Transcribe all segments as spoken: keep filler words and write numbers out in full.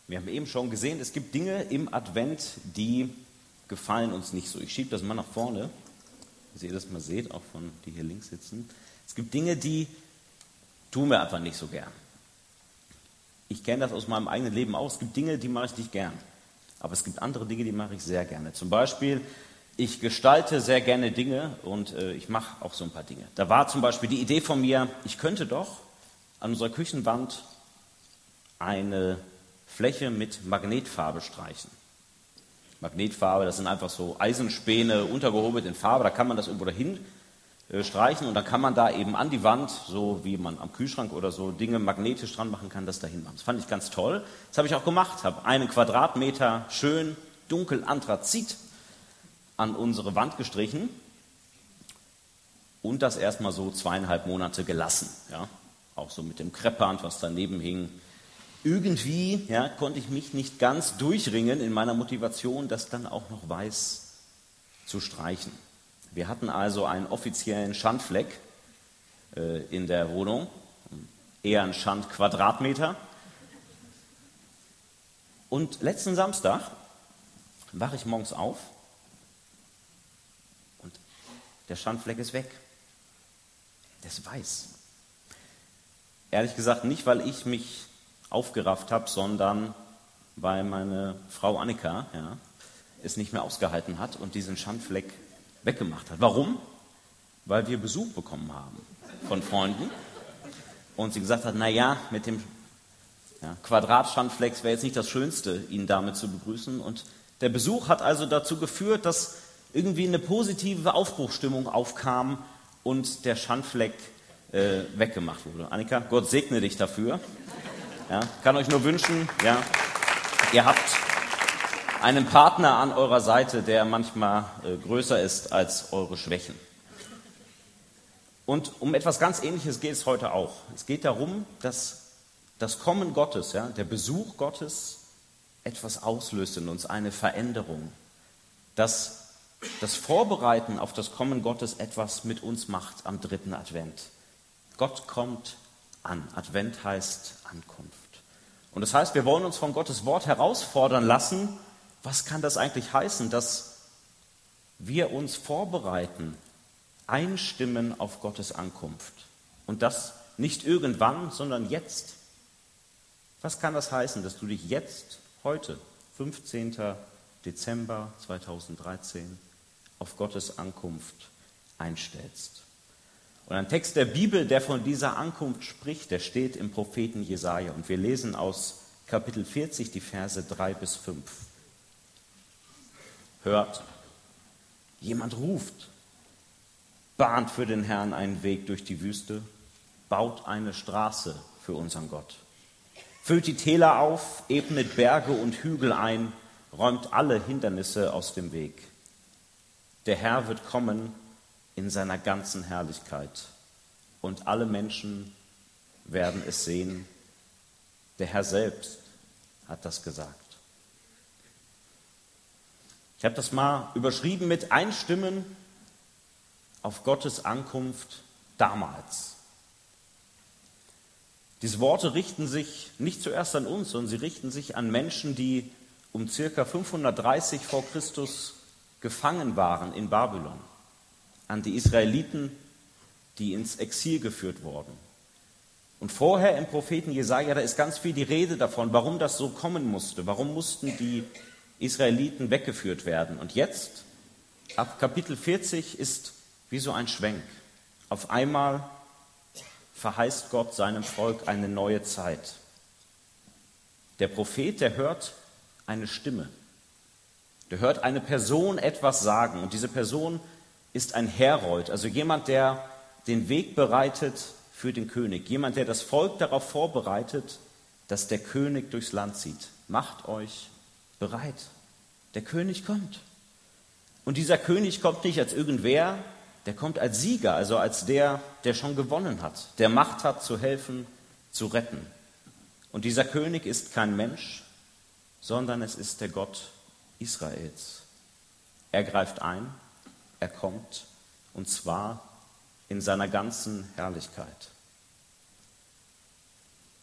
Wir haben eben schon gesehen, es gibt Dinge im Advent, die gefallen uns nicht so. Ich schiebe das mal nach vorne, dass ihr das mal seht, auch von die hier links sitzen. Es gibt Dinge, die tun wir einfach nicht so gern. Ich kenne das aus meinem eigenen Leben auch. Es gibt Dinge, die mache ich nicht gern. Aber es gibt andere Dinge, die mache ich sehr gerne. Zum Beispiel, ich gestalte sehr gerne Dinge und äh, ich mache auch so ein paar Dinge. Da war zum Beispiel die Idee von mir, ich könnte doch an unserer Küchenwand eine Fläche mit Magnetfarbe streichen. Magnetfarbe, das sind einfach so Eisenspäne untergehobelt in Farbe, da kann man das irgendwo dahin äh, streichen und dann kann man da eben an die Wand, so wie man am Kühlschrank oder so Dinge magnetisch dran machen kann, das dahin machen. Das fand ich ganz toll. Das habe ich auch gemacht, habe einen Quadratmeter schön dunkel Anthrazit an unsere Wand gestrichen und das erstmal so zweieinhalb Monate gelassen. Ja? Auch so mit dem Kreppband, was daneben hing. Irgendwie ja, konnte ich mich nicht ganz durchringen in meiner Motivation, das dann auch noch weiß zu streichen. Wir hatten also einen offiziellen Schandfleck äh, in der Wohnung, eher ein Schandquadratmeter. Und letzten Samstag wache ich morgens auf und der Schandfleck ist weg. Der ist weiß. Ehrlich gesagt nicht, weil ich mich aufgerafft habe, sondern weil meine Frau Annika ja, es nicht mehr ausgehalten hat und diesen Schandfleck weggemacht hat. Warum? Weil wir Besuch bekommen haben von Freunden und sie gesagt hat, naja, mit dem ja, Quadratschandfleck wäre jetzt nicht das Schönste, ihn damit zu begrüßen. Und der Besuch hat also dazu geführt, dass irgendwie eine positive Aufbruchsstimmung aufkam und der Schandfleck äh, weggemacht wurde. Annika, Gott segne dich dafür. Ja, kann euch nur wünschen, ja, ihr habt einen Partner an eurer Seite, der manchmal äh, größer ist als eure Schwächen. Und um etwas ganz Ähnliches geht es heute auch. Es geht darum, dass das Kommen Gottes, ja, der Besuch Gottes etwas auslöst in uns, eine Veränderung. Dass das Vorbereiten auf das Kommen Gottes etwas mit uns macht am dritten Advent. Gott kommt an. Advent heißt Ankunft. Und das heißt, wir wollen uns von Gottes Wort herausfordern lassen, was kann das eigentlich heißen, dass wir uns vorbereiten, einstimmen auf Gottes Ankunft. Und das nicht irgendwann, sondern jetzt. Was kann das heißen, dass du dich jetzt, heute, fünfzehnten Dezember zweitausenddreizehn, auf Gottes Ankunft einstellst? Und ein Text der Bibel, der von dieser Ankunft spricht, der steht im Propheten Jesaja. Und wir lesen aus Kapitel vierzig die Verse drei bis fünf. Hört, jemand ruft, bahnt für den Herrn einen Weg durch die Wüste, baut eine Straße für unseren Gott. Füllt die Täler auf, ebnet Berge und Hügel ein, räumt alle Hindernisse aus dem Weg. Der Herr wird kommen in seiner ganzen Herrlichkeit. Und alle Menschen werden es sehen. Der Herr selbst hat das gesagt. Ich habe das mal überschrieben mit Einstimmen auf Gottes Ankunft damals. Diese Worte richten sich nicht zuerst an uns, sondern sie richten sich an Menschen, die um ca. fünfhundertdreißig vor Christus gefangen waren in Babylon. An die Israeliten, die ins Exil geführt wurden. Und vorher im Propheten Jesaja, da ist ganz viel die Rede davon, warum das so kommen musste. Warum mussten die Israeliten weggeführt werden? Und jetzt, ab Kapitel vierzig, ist wie so ein Schwenk. Auf einmal verheißt Gott seinem Volk eine neue Zeit. Der Prophet, der hört eine Stimme. Der hört eine Person etwas sagen. Und diese Person ist ein Herold, also jemand, der den Weg bereitet für den König. Jemand, der das Volk darauf vorbereitet, dass der König durchs Land zieht. Macht euch bereit. Der König kommt. Und dieser König kommt nicht als irgendwer, der kommt als Sieger, also als der, der schon gewonnen hat, der Macht hat, zu helfen, zu retten. Und dieser König ist kein Mensch, sondern es ist der Gott Israels. Er greift ein, er kommt, und zwar in seiner ganzen Herrlichkeit.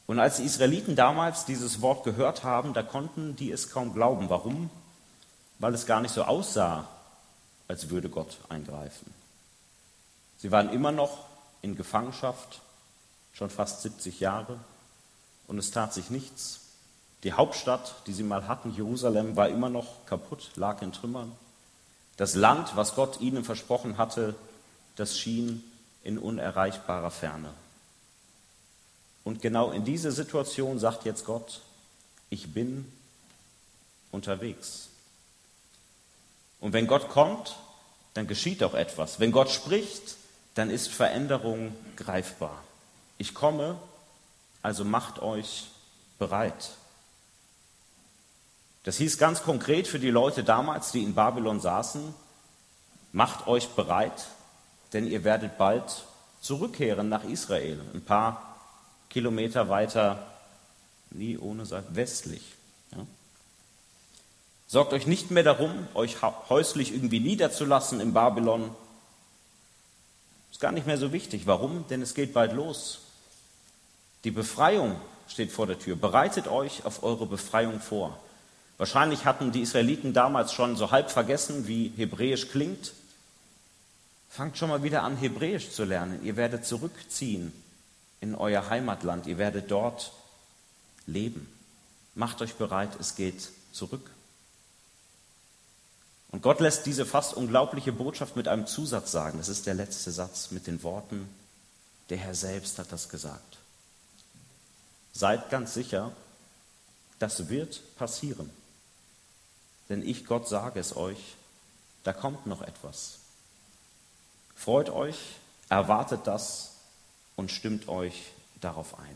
Und als die Israeliten damals dieses Wort gehört haben, da konnten die es kaum glauben. Warum? Weil es gar nicht so aussah, als würde Gott eingreifen. Sie waren immer noch in Gefangenschaft, schon fast siebzig Jahre, und es tat sich nichts. Die Hauptstadt, die sie mal hatten, Jerusalem, war immer noch kaputt, lag in Trümmern. Das Land, was Gott ihnen versprochen hatte, das schien in unerreichbarer Ferne. Und genau in diese Situation sagt jetzt Gott, ich bin unterwegs. Und wenn Gott kommt, dann geschieht auch etwas. Wenn Gott spricht, dann ist Veränderung greifbar. Ich komme, also macht euch bereit. Das hieß ganz konkret für die Leute damals, die in Babylon saßen, macht euch bereit, denn ihr werdet bald zurückkehren nach Israel, ein paar Kilometer weiter, nie ohne Seite, westlich. Ja. Sorgt euch nicht mehr darum, euch häuslich irgendwie niederzulassen in Babylon. Ist gar nicht mehr so wichtig. Warum? Denn es geht bald los. Die Befreiung steht vor der Tür. Bereitet euch auf eure Befreiung vor. Wahrscheinlich hatten die Israeliten damals schon so halb vergessen, wie Hebräisch klingt. Fangt schon mal wieder an, Hebräisch zu lernen. Ihr werdet zurückziehen in euer Heimatland. Ihr werdet dort leben. Macht euch bereit, es geht zurück. Und Gott lässt diese fast unglaubliche Botschaft mit einem Zusatz sagen. Das ist der letzte Satz mit den Worten, der Herr selbst hat das gesagt. Seid ganz sicher, das wird passieren. Denn ich, Gott, sage es euch, da kommt noch etwas. Freut euch, erwartet das und stimmt euch darauf ein.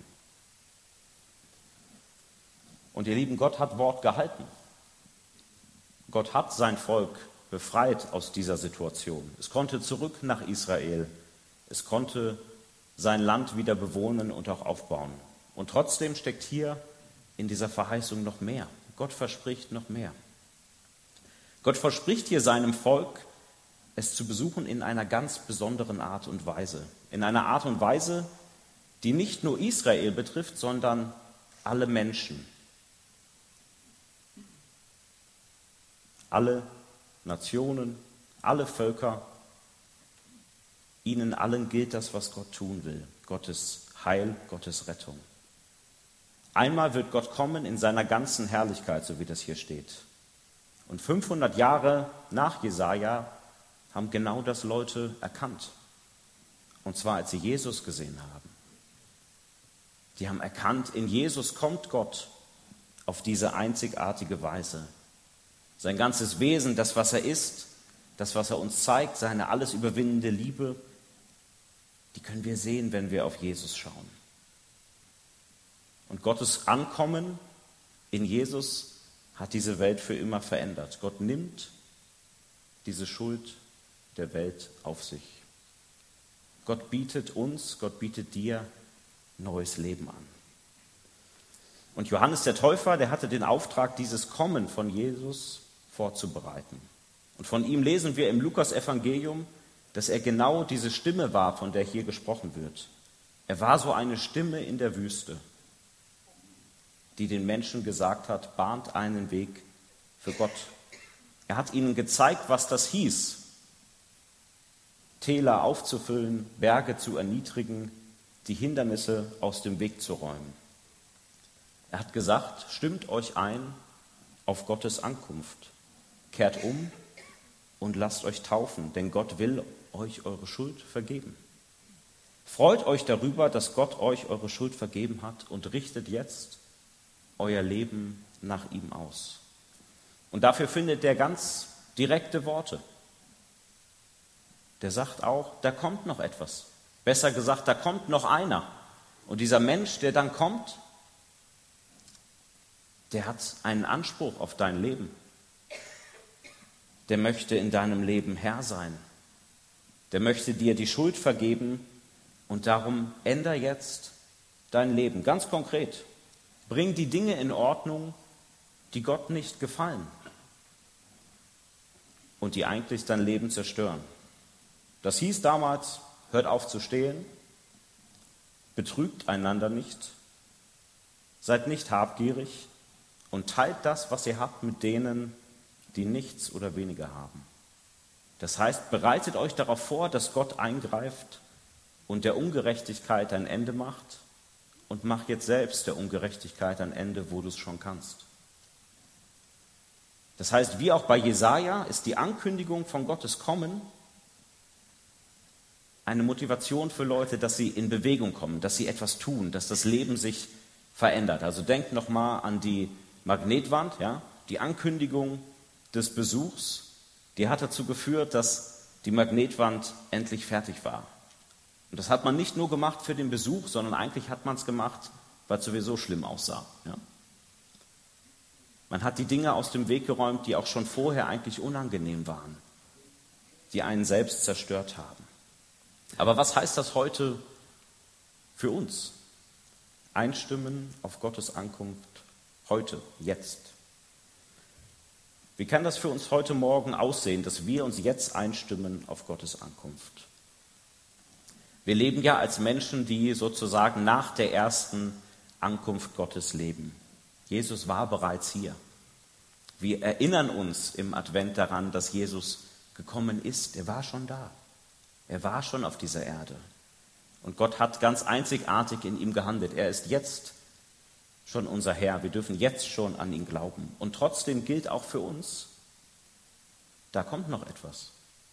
Und ihr Lieben, Gott hat Wort gehalten. Gott hat sein Volk befreit aus dieser Situation. Es konnte zurück nach Israel. Es konnte sein Land wieder bewohnen und auch aufbauen. Und trotzdem steckt hier in dieser Verheißung noch mehr. Gott verspricht noch mehr. Gott verspricht hier seinem Volk, es zu besuchen in einer ganz besonderen Art und Weise. In einer Art und Weise, die nicht nur Israel betrifft, sondern alle Menschen. Alle Nationen, alle Völker, ihnen allen gilt das, was Gott tun will. Gottes Heil, Gottes Rettung. Einmal wird Gott kommen in seiner ganzen Herrlichkeit, so wie das hier steht. Und fünfhundert Jahre nach Jesaja haben genau das Leute erkannt. Und zwar, als sie Jesus gesehen haben. Die haben erkannt, in Jesus kommt Gott auf diese einzigartige Weise. Sein ganzes Wesen, das, was er ist, das, was er uns zeigt, seine alles überwindende Liebe, die können wir sehen, wenn wir auf Jesus schauen. Und Gottes Ankommen in Jesus hat diese Welt für immer verändert. Gott nimmt diese Schuld der Welt auf sich. Gott bietet uns, Gott bietet dir neues Leben an. Und Johannes der Täufer, der hatte den Auftrag, dieses Kommen von Jesus vorzubereiten. Und von ihm lesen wir im Lukas-Evangelium, dass er genau diese Stimme war, von der hier gesprochen wird. Er war so eine Stimme in der Wüste, die den Menschen gesagt hat, bahnt einen Weg für Gott. Er hat ihnen gezeigt, was das hieß, Täler aufzufüllen, Berge zu erniedrigen, die Hindernisse aus dem Weg zu räumen. Er hat gesagt, stimmt euch ein auf Gottes Ankunft, kehrt um und lasst euch taufen, denn Gott will euch eure Schuld vergeben. Freut euch darüber, dass Gott euch eure Schuld vergeben hat und richtet jetzt euer Leben nach ihm aus. Und dafür findet er ganz direkte Worte. Der sagt auch, da kommt noch etwas. Besser gesagt, da kommt noch einer. Und dieser Mensch, der dann kommt, der hat einen Anspruch auf dein Leben. Der möchte in deinem Leben Herr sein. Der möchte dir die Schuld vergeben und darum änder jetzt dein Leben. Ganz konkret. Bring die Dinge in Ordnung, die Gott nicht gefallen und die eigentlich dein Leben zerstören. Das hieß damals, hört auf zu stehlen, betrügt einander nicht, seid nicht habgierig und teilt das, was ihr habt, mit denen, die nichts oder weniger haben. Das heißt, bereitet euch darauf vor, dass Gott eingreift und der Ungerechtigkeit ein Ende macht, und mach jetzt selbst der Ungerechtigkeit ein Ende, wo du es schon kannst. Das heißt, wie auch bei Jesaja ist die Ankündigung von Gottes Kommen eine Motivation für Leute, dass sie in Bewegung kommen, dass sie etwas tun, dass das Leben sich verändert. Also denkt nochmal an die Magnetwand, ja? Die Ankündigung des Besuchs, die hat dazu geführt, dass die Magnetwand endlich fertig war. Und das hat man nicht nur gemacht für den Besuch, sondern eigentlich hat man es gemacht, weil es sowieso schlimm aussah. Ja? Man hat die Dinge aus dem Weg geräumt, die auch schon vorher eigentlich unangenehm waren, die einen selbst zerstört haben. Aber was heißt das heute für uns? Einstimmen auf Gottes Ankunft heute, jetzt. Wie kann das für uns heute Morgen aussehen, dass wir uns jetzt einstimmen auf Gottes Ankunft? Wir leben ja als Menschen, die sozusagen nach der ersten Ankunft Gottes leben. Jesus war bereits hier. Wir erinnern uns im Advent daran, dass Jesus gekommen ist. Er war schon da. Er war schon auf dieser Erde. Und Gott hat ganz einzigartig in ihm gehandelt. Er ist jetzt schon unser Herr. Wir dürfen jetzt schon an ihn glauben. Und trotzdem gilt auch für uns, da kommt noch etwas.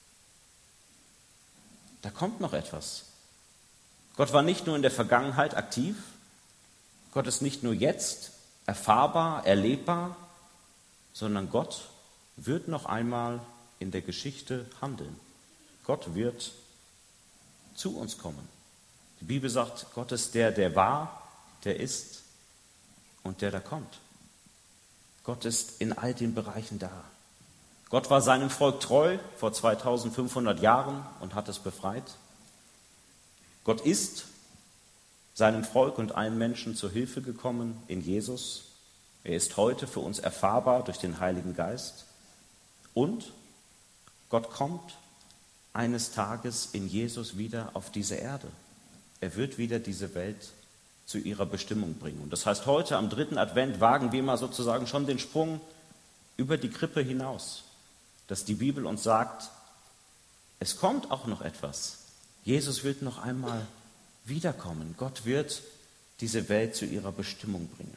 Da kommt noch etwas. Gott war nicht nur in der Vergangenheit aktiv, Gott ist nicht nur jetzt erfahrbar, erlebbar, sondern Gott wird noch einmal in der Geschichte handeln. Gott wird zu uns kommen. Die Bibel sagt, Gott ist der, der war, der ist und der da kommt. Gott ist in all den Bereichen da. Gott war seinem Volk treu vor zweitausendfünfhundert Jahren und hat es befreit. Gott ist seinem Volk und allen Menschen zur Hilfe gekommen in Jesus. Er ist heute für uns erfahrbar durch den Heiligen Geist. Und Gott kommt eines Tages in Jesus wieder auf diese Erde. Er wird wieder diese Welt zu ihrer Bestimmung bringen. Und das heißt, heute am dritten Advent wagen wir mal sozusagen schon den Sprung über die Krippe hinaus, dass die Bibel uns sagt, es kommt auch noch etwas. Jesus wird noch einmal wiederkommen. Gott wird diese Welt zu ihrer Bestimmung bringen.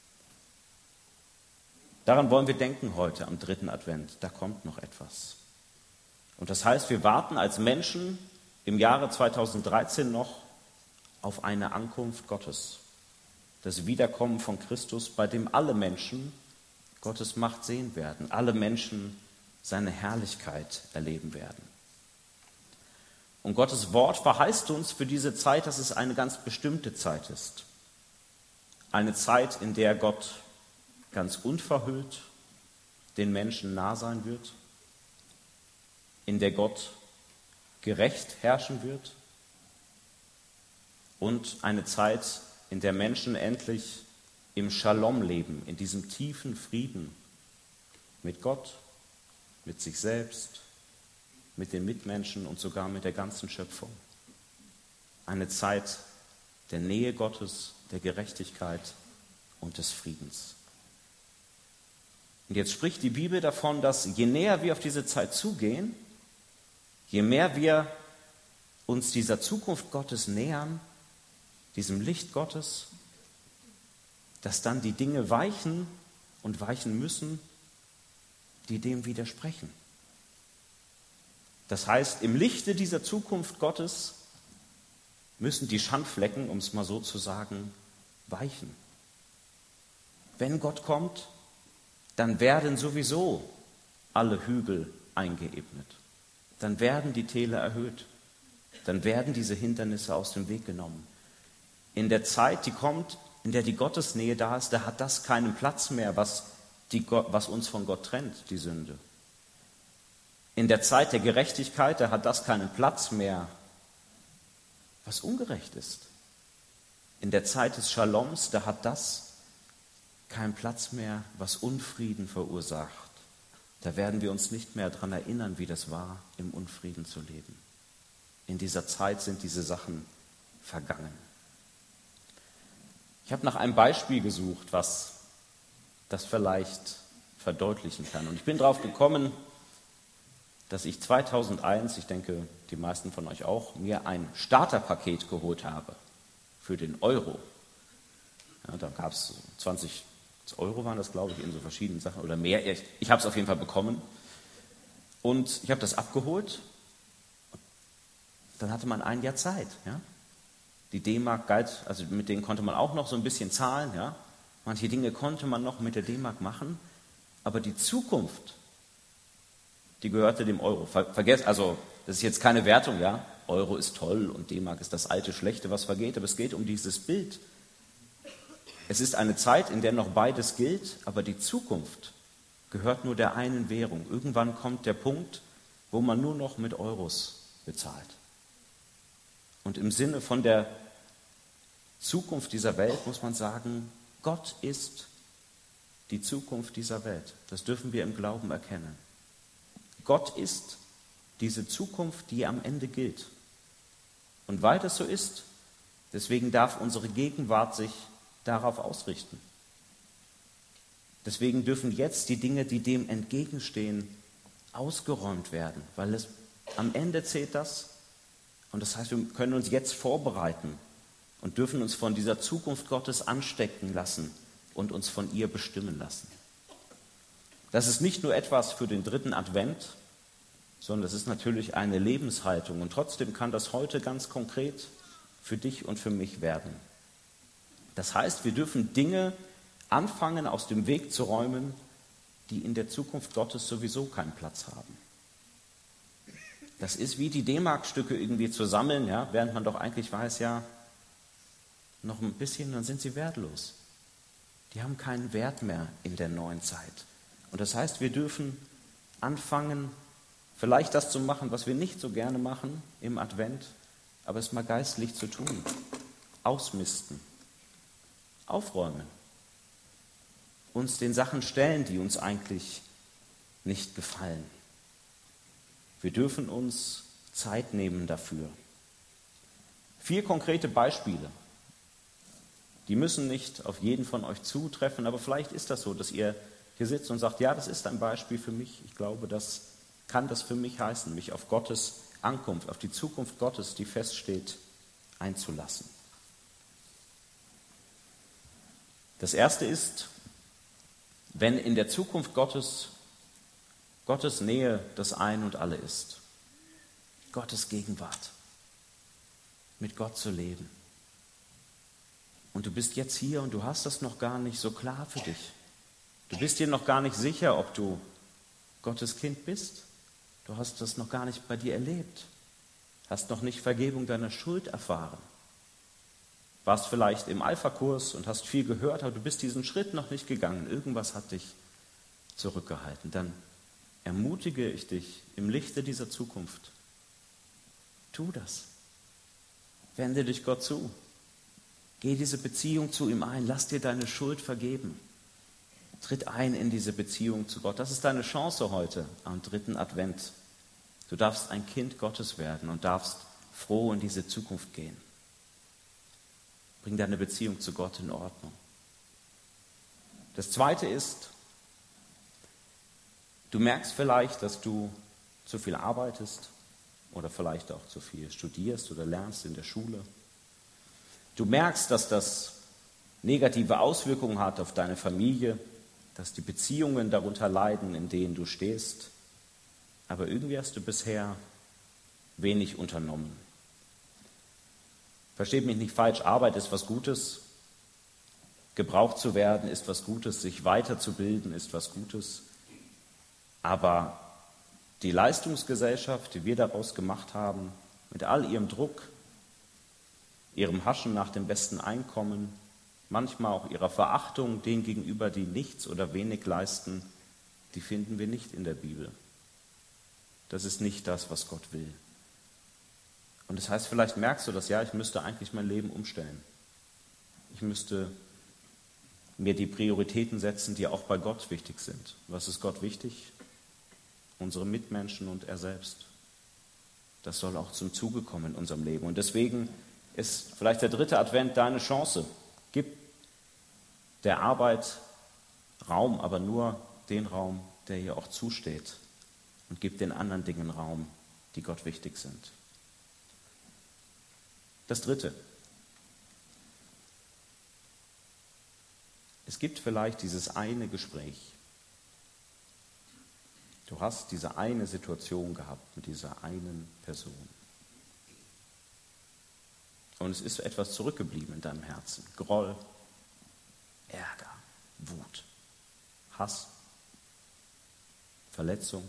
Daran wollen wir denken heute am dritten Advent. Da kommt noch etwas. Und das heißt, wir warten als Menschen im Jahre zweitausenddreizehn noch auf eine Ankunft Gottes. Das Wiederkommen von Christus, bei dem alle Menschen Gottes Macht sehen werden. Alle Menschen seine Herrlichkeit erleben werden. Und Gottes Wort verheißt uns für diese Zeit, dass es eine ganz bestimmte Zeit ist. Eine Zeit, in der Gott ganz unverhüllt den Menschen nah sein wird, in der Gott gerecht herrschen wird und eine Zeit, in der Menschen endlich im Shalom leben, in diesem tiefen Frieden mit Gott, mit sich selbst, mit den Mitmenschen und sogar mit der ganzen Schöpfung. Eine Zeit der Nähe Gottes, der Gerechtigkeit und des Friedens. Und jetzt spricht die Bibel davon, dass je näher wir auf diese Zeit zugehen, je mehr wir uns dieser Zukunft Gottes nähern, diesem Licht Gottes, dass dann die Dinge weichen und weichen müssen, die dem widersprechen. Das heißt, im Lichte dieser Zukunft Gottes müssen die Schandflecken, um es mal so zu sagen, weichen. Wenn Gott kommt, dann werden sowieso alle Hügel eingeebnet. Dann werden die Täler erhöht. Dann werden diese Hindernisse aus dem Weg genommen. In der Zeit, die kommt, in der die Gottesnähe da ist, da hat das keinen Platz mehr, was, die, was uns von Gott trennt, die Sünde. In der Zeit der Gerechtigkeit, da hat das keinen Platz mehr, was ungerecht ist. In der Zeit des Shaloms, da hat das keinen Platz mehr, was Unfrieden verursacht. Da werden wir uns nicht mehr daran erinnern, wie das war, im Unfrieden zu leben. In dieser Zeit sind diese Sachen vergangen. Ich habe nach einem Beispiel gesucht, was das vielleicht verdeutlichen kann. Und ich bin darauf gekommen, dass ich zweitausendeins, ich denke, die meisten von euch auch, mir ein Starterpaket geholt habe für den Euro. Ja, da gab es zwanzig Euro, waren das, glaube ich, in so verschiedenen Sachen oder mehr. Ich, ich habe es auf jeden Fall bekommen. Und ich habe das abgeholt. Dann hatte man ein Jahr Zeit. Ja? Die D-Mark galt, also mit denen konnte man auch noch so ein bisschen zahlen. Ja? Manche Dinge konnte man noch mit der D-Mark machen. Aber die Zukunft, die gehörte dem Euro. Ver, vergesst, also das ist jetzt keine Wertung, ja. Euro ist toll und D-Mark ist das alte Schlechte, was vergeht. Aber es geht um dieses Bild. Es ist eine Zeit, in der noch beides gilt, aber die Zukunft gehört nur der einen Währung. Irgendwann kommt der Punkt, wo man nur noch mit Euros bezahlt. Und im Sinne von der Zukunft dieser Welt muss man sagen, Gott ist die Zukunft dieser Welt. Das dürfen wir im Glauben erkennen. Gott ist diese Zukunft, die am Ende gilt. Und weil das so ist, deswegen darf unsere Gegenwart sich darauf ausrichten. Deswegen dürfen jetzt die Dinge, die dem entgegenstehen, ausgeräumt werden, weil es am Ende zählt das. Und das heißt, wir können uns jetzt vorbereiten und dürfen uns von dieser Zukunft Gottes anstecken lassen und uns von ihr bestimmen lassen. Das ist nicht nur etwas für den dritten Advent, sondern das ist natürlich eine Lebenshaltung. Und trotzdem kann das heute ganz konkret für dich und für mich werden. Das heißt, wir dürfen Dinge anfangen, aus dem Weg zu räumen, die in der Zukunft Gottes sowieso keinen Platz haben. Das ist wie die D-Mark-Stücke irgendwie zu sammeln, ja, während man doch eigentlich weiß, ja, noch ein bisschen, dann sind sie wertlos. Die haben keinen Wert mehr in der neuen Zeit. Und das heißt, wir dürfen anfangen, vielleicht das zu machen, was wir nicht so gerne machen im Advent, aber es mal geistlich zu tun. Ausmisten. Aufräumen. Uns den Sachen stellen, die uns eigentlich nicht gefallen. Wir dürfen uns Zeit nehmen dafür. Vier konkrete Beispiele. Die müssen nicht auf jeden von euch zutreffen, aber vielleicht ist das so, dass ihr hier sitzt und sagt, ja, das ist ein Beispiel für mich. Ich glaube, das kann das für mich heißen, mich auf Gottes Ankunft, auf die Zukunft Gottes, die feststeht, einzulassen. Das erste ist, wenn in der Zukunft Gottes, Gottes Nähe das Ein und Alle ist, Gottes Gegenwart, mit Gott zu leben. Und du bist jetzt hier und du hast das noch gar nicht so klar für dich. Du bist dir noch gar nicht sicher, ob du Gottes Kind bist. Du hast das noch gar nicht bei dir erlebt. Hast noch nicht Vergebung deiner Schuld erfahren. Warst vielleicht im Alpha-Kurs und hast viel gehört, aber du bist diesen Schritt noch nicht gegangen. Irgendwas hat dich zurückgehalten. Dann ermutige ich dich im Lichte dieser Zukunft. Tu das. Wende dich Gott zu. Geh diese Beziehung zu ihm ein. Lass dir deine Schuld vergeben. Tritt ein in diese Beziehung zu Gott. Das ist deine Chance heute am dritten Advent. Du darfst ein Kind Gottes werden und darfst froh in diese Zukunft gehen. Bring deine Beziehung zu Gott in Ordnung. Das Zweite ist, du merkst vielleicht, dass du zu viel arbeitest oder vielleicht auch zu viel studierst oder lernst in der Schule. Du merkst, dass das negative Auswirkungen hat auf deine Familie, dass die Beziehungen darunter leiden, in denen du stehst. Aber irgendwie hast du bisher wenig unternommen. Versteht mich nicht falsch, Arbeit ist was Gutes, gebraucht zu werden ist was Gutes, sich weiterzubilden ist was Gutes. Aber die Leistungsgesellschaft, die wir daraus gemacht haben, mit all ihrem Druck, ihrem Haschen nach dem besten Einkommen, manchmal auch ihrer Verachtung denen gegenüber, die nichts oder wenig leisten, die finden wir nicht in der Bibel. Das ist nicht das, was Gott will. Und das heißt, vielleicht merkst du das, ja, ich müsste eigentlich mein Leben umstellen. Ich müsste mir die Prioritäten setzen, die auch bei Gott wichtig sind. Was ist Gott wichtig? Unsere Mitmenschen und er selbst. Das soll auch zum Zuge kommen in unserem Leben. Und deswegen ist vielleicht der dritte Advent deine Chance. Gib der Arbeit Raum, aber nur den Raum, der ihr auch zusteht, und gebt den anderen Dingen Raum, die Gott wichtig sind. Das Dritte. Es gibt vielleicht dieses eine Gespräch. Du hast diese eine Situation gehabt mit dieser einen Person. Und es ist etwas zurückgeblieben in deinem Herzen. Groll, Ärger, Wut, Hass, Verletzung.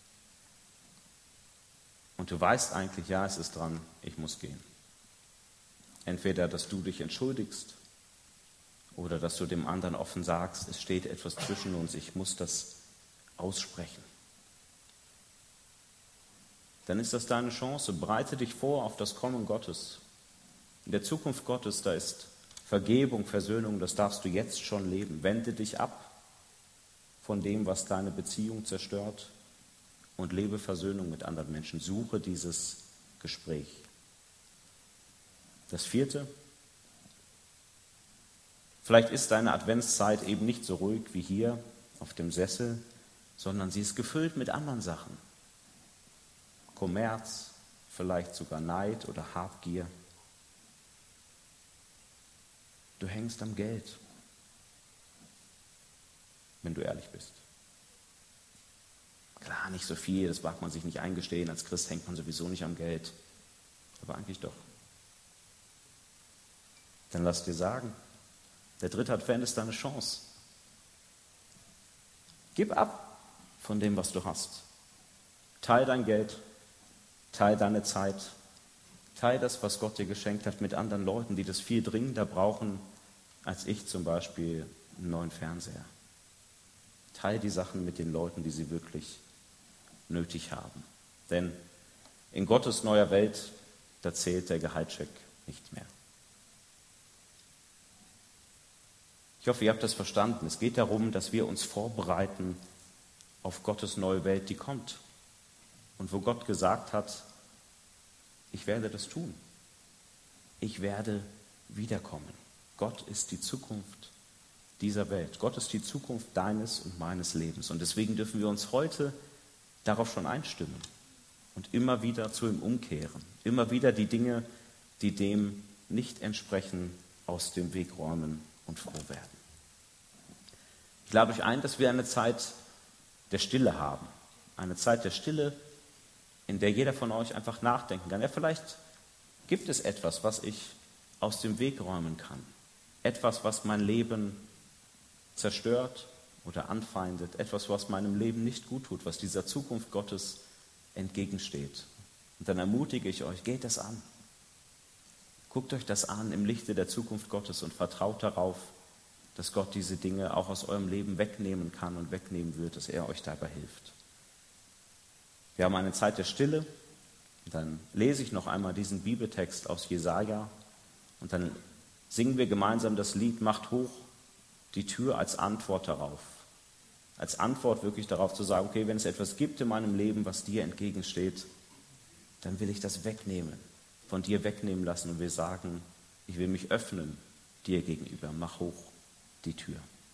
Und du weißt eigentlich, ja, es ist dran, ich muss gehen. Entweder, dass du dich entschuldigst oder dass du dem anderen offen sagst, es steht etwas zwischen uns, ich muss das aussprechen. Dann ist das deine Chance. Bereite dich vor auf das Kommen Gottes. In der Zukunft Gottes, da ist Vergebung, Versöhnung, das darfst du jetzt schon leben. Wende dich ab von dem, was deine Beziehung zerstört, und lebe Versöhnung mit anderen Menschen. Suche dieses Gespräch. Das Vierte, vielleicht ist deine Adventszeit eben nicht so ruhig wie hier auf dem Sessel, sondern sie ist gefüllt mit anderen Sachen. Kommerz, vielleicht sogar Neid oder Habgier. Du hängst am Geld, wenn du ehrlich bist. Klar, nicht so viel, das mag man sich nicht eingestehen. Als Christ hängt man sowieso nicht am Geld. Aber eigentlich doch. Dann lass dir sagen, der dritte Advent ist deine Chance. Gib ab von dem, was du hast. Teil dein Geld, teil deine Zeit, teil das, was Gott dir geschenkt hat, mit anderen Leuten, die das viel dringender brauchen, als ich zum Beispiel einen neuen Fernseher. Teil die Sachen mit den Leuten, die sie wirklich nötig haben. Denn in Gottes neuer Welt, da zählt der Gehaltscheck nicht mehr. Ich hoffe, ihr habt das verstanden. Es geht darum, dass wir uns vorbereiten auf Gottes neue Welt, die kommt. Und wo Gott gesagt hat, ich werde das tun. Ich werde wiederkommen. Gott ist die Zukunft dieser Welt. Gott ist die Zukunft deines und meines Lebens. Und deswegen dürfen wir uns heute darauf schon einstimmen und immer wieder zu ihm umkehren. Immer wieder die Dinge, die dem nicht entsprechen, aus dem Weg räumen und froh werden. Ich lade euch ein, dass wir eine Zeit der Stille haben. Eine Zeit der Stille, in der jeder von euch einfach nachdenken kann. Ja, vielleicht gibt es etwas, was ich aus dem Weg räumen kann. Etwas, was mein Leben zerstört oder anfeindet. Etwas, was meinem Leben nicht gut tut, was dieser Zukunft Gottes entgegensteht. Und dann ermutige ich euch, geht das an. Guckt euch das an im Lichte der Zukunft Gottes und vertraut darauf, dass Gott diese Dinge auch aus eurem Leben wegnehmen kann und wegnehmen wird, dass er euch dabei hilft. Wir haben eine Zeit der Stille. Und dann lese ich noch einmal diesen Bibeltext aus Jesaja und dann singen wir gemeinsam das Lied Macht hoch die Tür als Antwort darauf. Als Antwort wirklich darauf zu sagen, okay, wenn es etwas gibt in meinem Leben, was dir entgegensteht, dann will ich das wegnehmen, von dir wegnehmen lassen und wir sagen, ich will mich öffnen dir gegenüber. Mach hoch die Tür.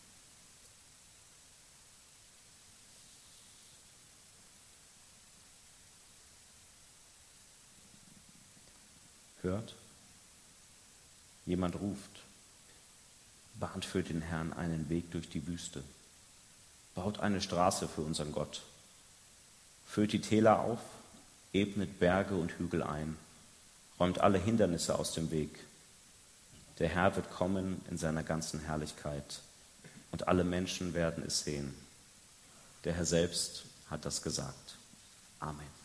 Hört, jemand ruft, bahnt für den Herrn einen Weg durch die Wüste, baut eine Straße für unseren Gott, füllt die Täler auf, ebnet Berge und Hügel ein, räumt alle Hindernisse aus dem Weg. Der Herr wird kommen in seiner ganzen Herrlichkeit und alle Menschen werden es sehen. Der Herr selbst hat das gesagt. Amen.